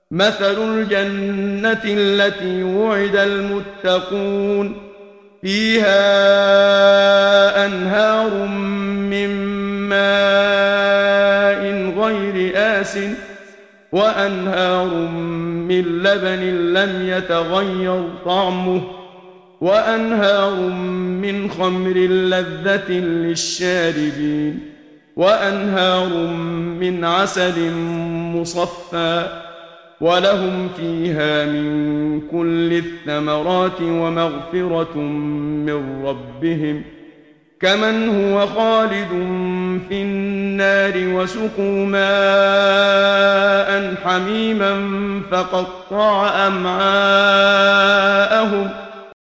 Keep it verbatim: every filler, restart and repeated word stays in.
مثل الجنة التي وعد المتقون فيها أنهار من ماء غير آسٍ وأنهار من لبن لم يتغير طعمه وأنهار من خمر لذة للشاربين وأنهار من عسل مصفى ولهم فيها من كل الثمرات ومغفرة من ربهم كمن هو خالد في النار وسقوا ماء حميما فقطع أمعاءهم